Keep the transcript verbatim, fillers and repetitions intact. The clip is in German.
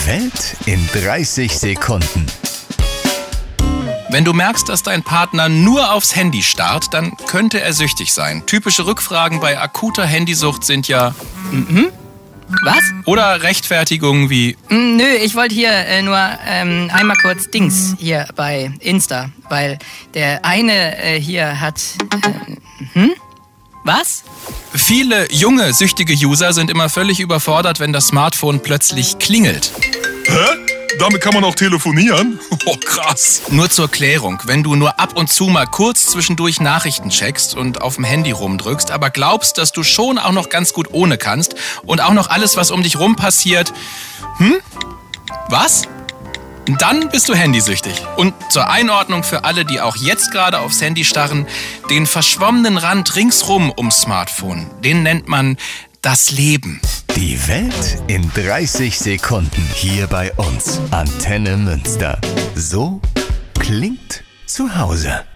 Die Welt in dreißig Sekunden. Wenn du merkst, dass dein Partner nur aufs Handy starrt, dann könnte er süchtig sein. Typische Rückfragen bei akuter Handysucht sind ja... Mhm. Was? Oder Rechtfertigungen wie... Mm, nö, ich wollte hier äh, nur ähm, einmal kurz Dings hier bei Insta, weil der eine äh, hier hat... Äh, hm? Was? Viele junge, süchtige User sind immer völlig überfordert, wenn das Smartphone plötzlich klingelt. Hä? Damit kann man auch telefonieren? Oh, krass. Nur zur Klärung, wenn du nur ab und zu mal kurz zwischendurch Nachrichten checkst und auf dem Handy rumdrückst, aber glaubst, dass du schon auch noch ganz gut ohne kannst und auch noch alles, was um dich rum passiert, hm? Was? Dann bist du handysüchtig. Und zur Einordnung für alle, die auch jetzt gerade aufs Handy starren, den verschwommenen Rand ringsrum ums Smartphone, den nennt man das Leben. Die Welt in dreißig Sekunden hier bei uns. Antenne Münster. So klingt zu Hause.